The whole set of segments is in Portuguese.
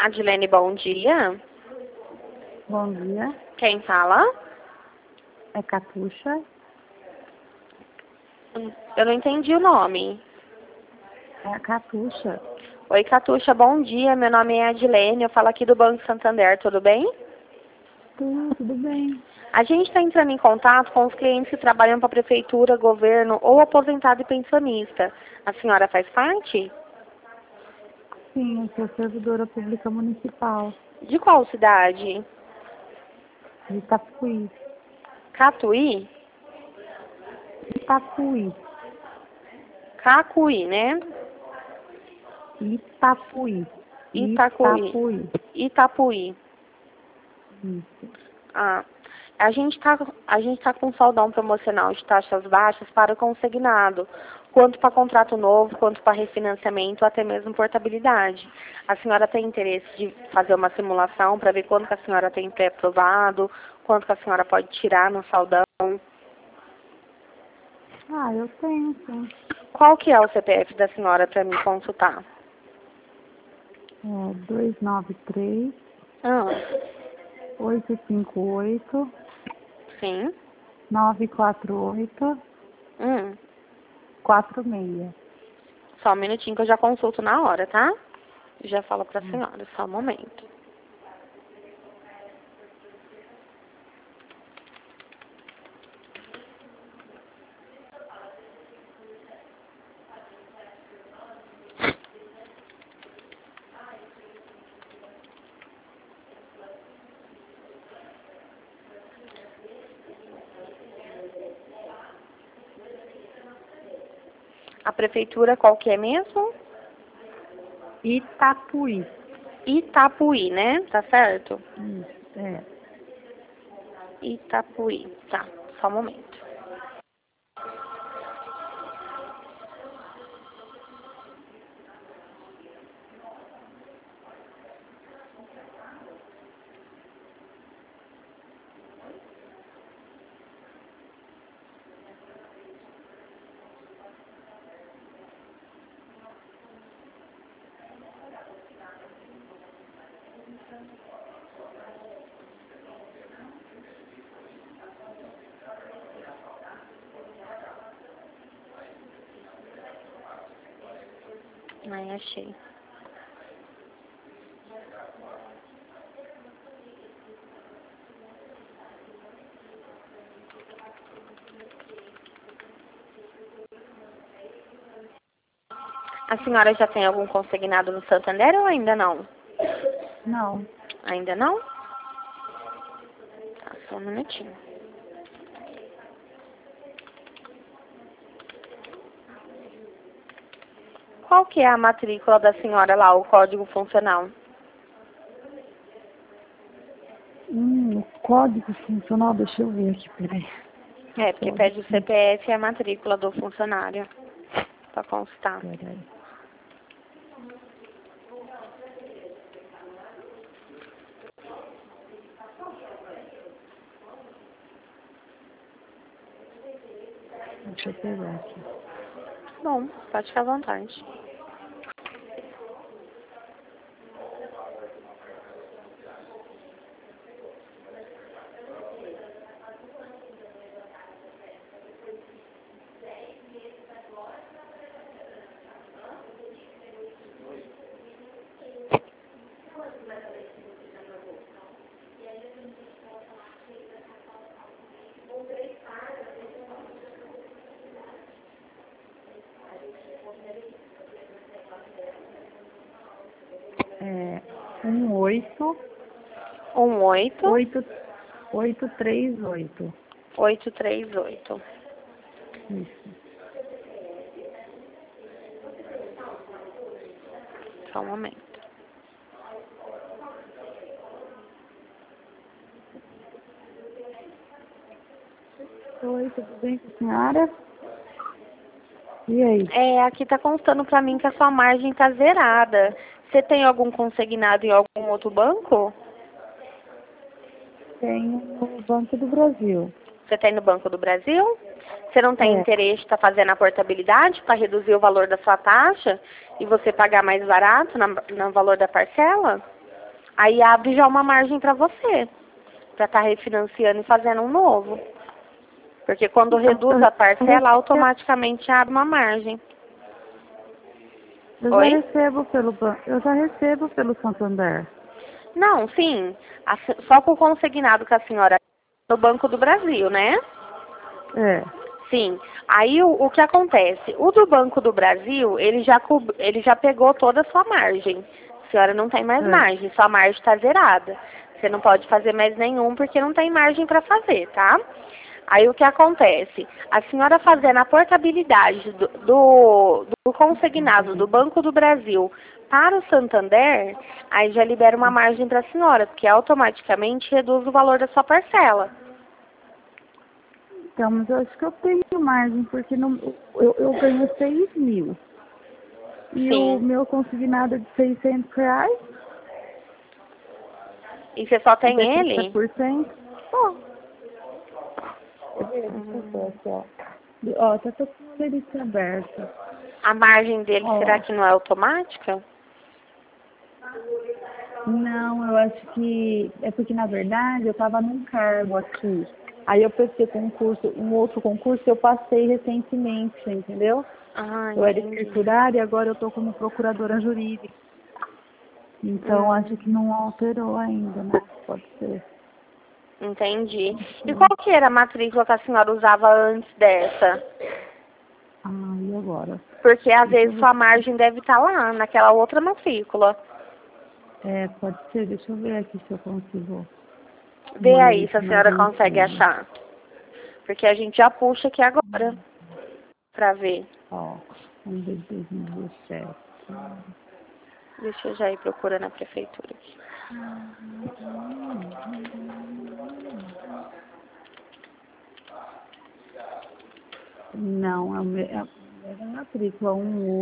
Adilene, bom dia. Bom dia, Quem fala? é Catuxa. Eu não entendi o nome. É a Catuxa. Oi, Catuxa, bom dia. Meu nome é Adilene, eu falo aqui do Banco Santander, tudo bem? Tudo bem. A gente está entrando em contato com os clientes que trabalham para a prefeitura, governo ou aposentado e pensionista. A senhora faz parte? Sim, eu sou servidora pública municipal De qual cidade? de Itapuí. Catuí? Itapuí. Cacuí, né? Itapuí. Itacuí. Itapuí. Isso. Ah, a gente tá com um saldão promocional de taxas baixas para consignado, quanto para contrato novo, quanto para refinanciamento, até mesmo portabilidade. A senhora tem interesse de fazer uma simulação para ver quanto que a senhora tem pré-aprovado, quanto que a senhora pode tirar no saldão? Ah, eu tenho, sim. Qual que é o CPF da senhora para me consultar? É 293 Ah, 858 sim. 948 46. Só um minutinho que eu já consulto na hora, tá? Já falo para a senhora, só um momento. A prefeitura qual que é mesmo? Itapuí. Itapuí, né? Tá certo? Isso, é. Itapuí. Tá, só um momento. Ai, achei. A senhora já tem algum consignado no Santander ou ainda não? Não. Ainda não? Tá, só um minutinho. Qual que é a matrícula da senhora lá, o código funcional? O código funcional, deixa eu ver aqui, peraí. É, porque pede o CPF e a matrícula do funcionário para constar. Peraí. Deixa eu pegar aqui. Bom, pode ficar à vontade. É 18 18 838. 838. Isso. Só um momento. Oi, tudo bem com a senhora? E aí? É, aqui tá constando pra mim que a sua margem tá zerada. Você tem algum consignado em algum outro banco? Tenho no Banco do Brasil. Você tem no Banco do Brasil? Você não tem É. interesse de estar fazendo a portabilidade para reduzir o valor da sua taxa e você pagar mais barato no valor da parcela? Aí abre já uma margem para você, para estar refinanciando e fazendo um novo. Porque quando reduz a parcela, automaticamente abre uma margem. Eu já Oi? recebo pelo eu já recebo pelo Santander. Não, sim. Só com o consignado que a senhora no Banco do Brasil, né? É. Sim. Aí o que acontece? O do Banco do Brasil, ele já pegou toda a sua margem. A senhora não tem mais É. margem, sua margem está zerada. Você não pode fazer mais nenhum porque não tem margem para fazer, tá? Aí o que acontece? A senhora fazendo a portabilidade do consignado do Banco do Brasil para o Santander, aí já libera uma margem para a senhora, porque automaticamente reduz o valor da sua parcela. Então, mas eu acho que eu tenho margem, porque eu ganho 6 mil. E o Sim. meu consignado é de R$ 600. E você só E tem é ele? 30%. Ó. Deixa eu ver aqui, ó. Ó, tá todo com a lista aberta. A margem dele, será Ó. que não é automática? Não, eu acho que é porque, na verdade, eu estava num cargo aqui. Aí eu prestei concurso, um outro concurso, eu passei recentemente, entendeu? Ah, Eu era entendi. escriturária e agora eu estou como procuradora jurídica. Então, acho que não alterou ainda, né? Pode ser. Entendi. E qual que era a matrícula que a senhora usava antes dessa? Ah, e agora? Porque às Deixa eu vezes ver. sua margem deve estar lá, naquela outra matrícula. É, pode ser. Deixa eu ver aqui se eu consigo Vê uma aí se lista a mais senhora consegue antiga. achar. Porque a gente já puxa aqui agora pra ver. Ó, vamos ver 2017. Deixa eu já ir procurando na prefeitura aqui. Não, é a matrícula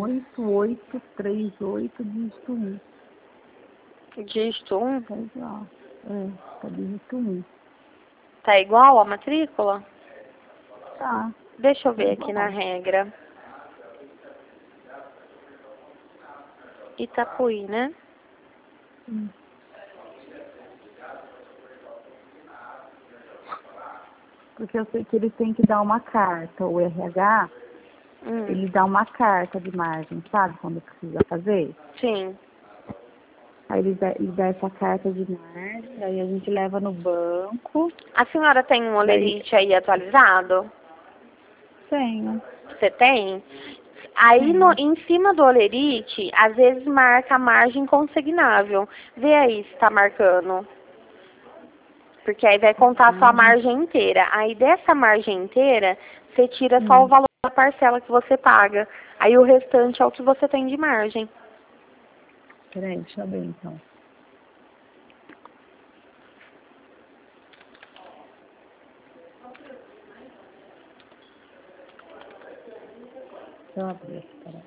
18838, dígito 1. Dígito 1. Tá igual. É, tá dígito 1. Tá igual a matrícula? Tá, Deixa eu tá ver aqui na igual. regra. Itapuí, né? Hum. Porque eu sei que eles têm que dar uma carta, o RH, Hum, ele dá uma carta de margem, sabe, quando precisa fazer? sim. Aí ele dá essa carta de margem, aí a gente leva no banco, A senhora tem um daí olerite aí atualizado? tenho, Você tem? Aí tenho. em cima do olerite, às vezes marca a margem consignável. Vê aí se está marcando. Porque aí vai contar a sua Margem. margem inteira. Aí dessa margem inteira, você tira só o Hum. valor da parcela que você paga. Aí o restante é o que você tem de margem. Peraí, deixa eu ver então. Deixa eu abrir aqui, peraí.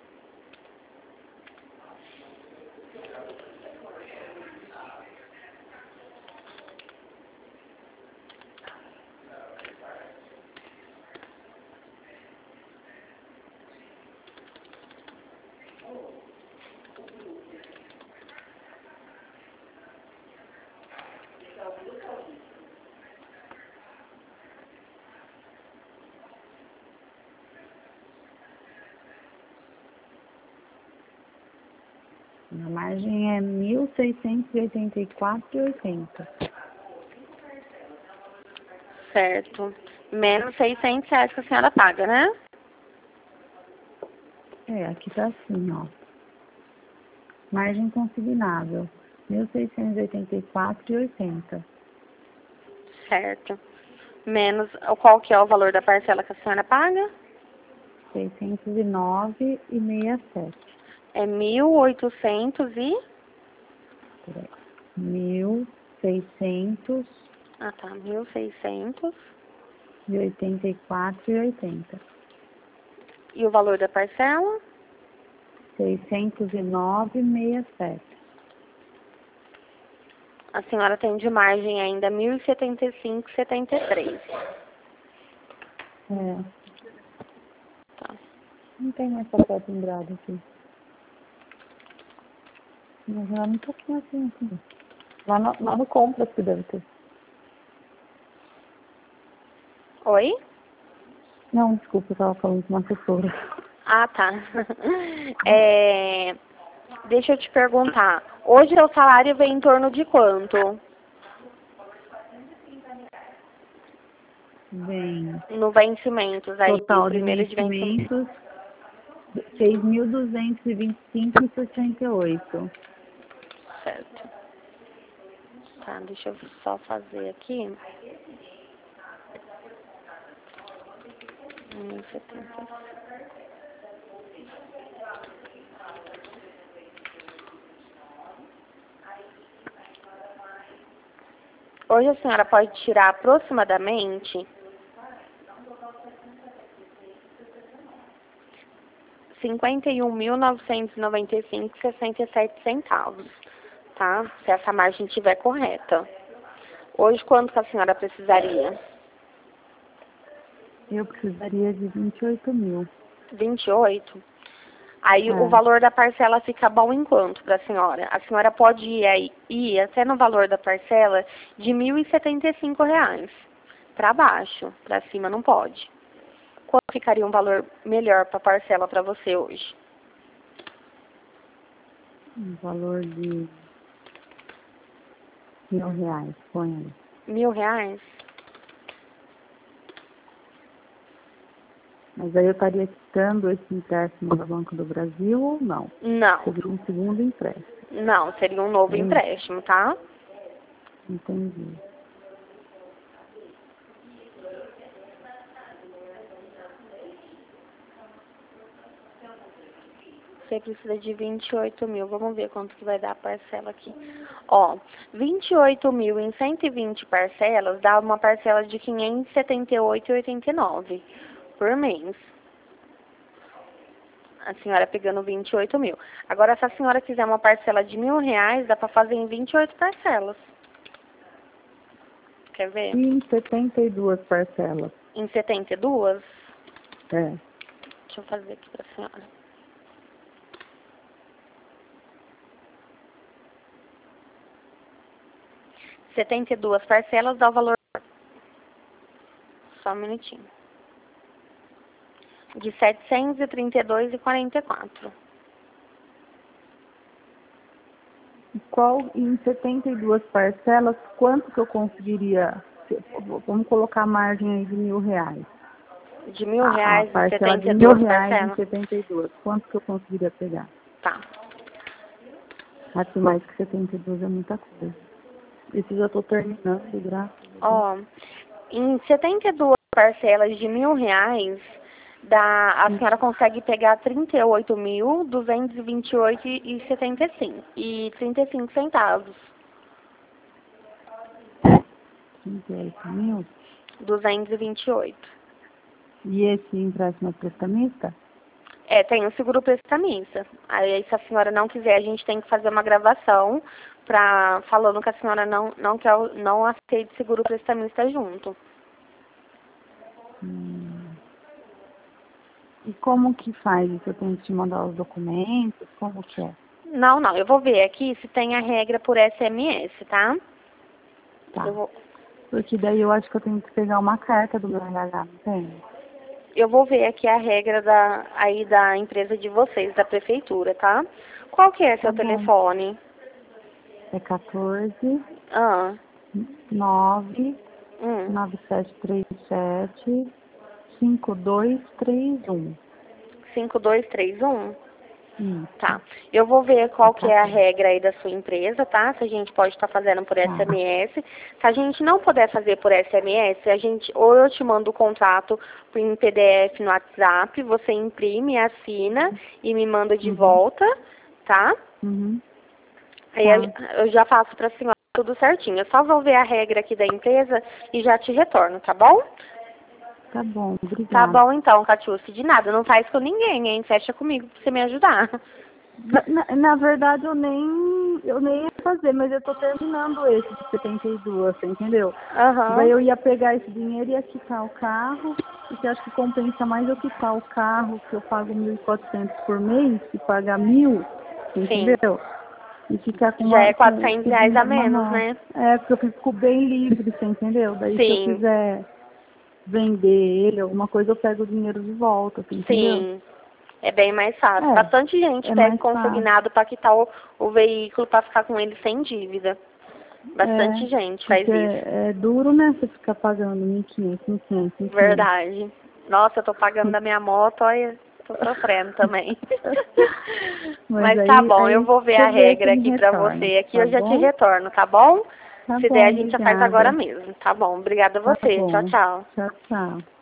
A margem é 1.684,80. Certo. Menos R$ 600 que a senhora paga, né? É, aqui tá assim, ó. Margem consignável, 1.684,80. Certo. Menos qual que é o valor da parcela que a senhora paga? 609,67. É 1.800 e... Peraí. 1.684,80. Ah, tá. 1.600. E o valor da parcela? 609,67. A senhora tem de margem ainda 1.075,73. É, Tá. não tem mais papel pendurado aqui. Mas ela não tá aqui assim. Lá no Compras que deve ter. Oi? Não, desculpa, eu tava falando com uma assessora. Ah, tá. Deixa eu te perguntar. Hoje o salário vem em torno de quanto? Vem No vencimentos aí, o total de primeiro de vencimento. vencimentos 6.225,68. Certo. Tá, deixa eu só fazer aqui. 1,70. Hoje a senhora pode tirar aproximadamente R$ 51.995,67, tá? Se essa margem estiver correta. Hoje, quanto que a senhora precisaria? Eu precisaria de 28 mil. 28? Aí o É. valor da parcela fica bom em quanto para a senhora? A senhora pode ir até no valor da parcela de R$ 1.075. Para baixo, para cima não pode. Quanto ficaria um valor melhor para a parcela para você hoje? Um valor de R$ 1.000, põe aí. R$ 1.000? Mas aí eu estaria quitando esse empréstimo do Banco do Brasil ou não? Não, Seria um segundo empréstimo. não, seria um novo empréstimo, tá? Entendi. Você precisa de 28 mil. Vamos ver quanto que vai dar a parcela aqui. Ó, 28 mil em 120 parcelas dá uma parcela de R$ 578,89 por mês. A senhora pegando 28 mil. Agora, se a senhora quiser uma parcela de R$ 1.000, dá para fazer em 28 parcelas. Quer ver? E em 72 parcelas? Em 72? É. Deixa eu fazer aqui para a senhora. R$ 72 parcelas dá o valor. Só um minutinho. De R$ 732,44. Qual, em 72 parcelas, quanto que eu conseguiria? Vamos colocar a margem aí de R$ 1.000. De R$ 1.000 A em parcela de 72 R$ 1.000 em parcelas? 72. Quanto que eu conseguiria pegar? Tá. Acho que mais que 72 é muita coisa. Isso já estou terminando, graças a Deus. Ó, em 72 parcelas de R$ 1.000, a senhora consegue pegar 38.228,75 e 35 centavos. 38 mil. 228. E esse empréstimo é prestamista? Tem o seguro prestamista. Aí, se a senhora não quiser, a gente tem que fazer uma gravação falando que a senhora não aceita seguro prestamista junto. E como que faz isso? Eu tenho que te mandar os documentos? Como que é? Não, eu vou ver aqui se tem a regra por SMS, tá? Tá. Eu vou, Porque daí eu acho que eu tenho que pegar uma carta do meu RH, não tem? eu vou ver aqui a regra da empresa de vocês, da prefeitura, tá? Qual que é seu Tá bom. telefone? É 14 Ah, 9 hum, 9737 5231. 5231? Isso. Tá. Eu vou ver qual que é a 14. regra aí da sua empresa, tá? Se a gente pode estar fazendo por Tá. SMS. Se a gente não puder fazer por SMS, ou eu te mando o contrato em PDF no WhatsApp, você imprime, assina e me manda de volta, tá? Uhum. Aí Tá. eu já faço pra senhora tudo certinho. Eu só vou ver a regra aqui da empresa e já te retorno, tá bom? Tá bom, Tá obrigada. bom então, Catiúcia. De nada, não faz com ninguém, hein? Fecha comigo pra você me ajudar. Na verdade, eu nem ia fazer, mas eu tô terminando esse de 72, você entendeu? Daí Aham. eu ia pegar esse dinheiro e ia quitar o carro, porque acho que compensa mais eu quitar o carro, que eu pago 1.400 por mês, que pagar 1.000, você Sim. entendeu? e ficar com Já é com R$ 400 a uma menos, nota. né? É, porque eu fico bem livre, você entendeu? Daí se eu Sim, quiser vender ele, alguma coisa, eu pego o dinheiro de volta, você entendeu? sim. É bem mais fácil. Bastante gente É pega mais fácil. consignado para quitar o veículo para ficar com ele sem dívida. Bastante gente faz Porque isso. é duro, né, você ficar pagando 1.500, 1.500, 1.500. Verdade. Nossa, eu tô pagando da minha moto, olha, tô sofrendo também. Mas Mas tá bom, eu aí vou ver você a vê se regra me aqui pra retorna, você. Aqui tá eu já te bom? retorno, tá bom? Tá Se der, bom, a gente já faz agora obrigada. mesmo, tá bom? Obrigada a Tá você. Tchau, bom. tchau. Tchau, tchau.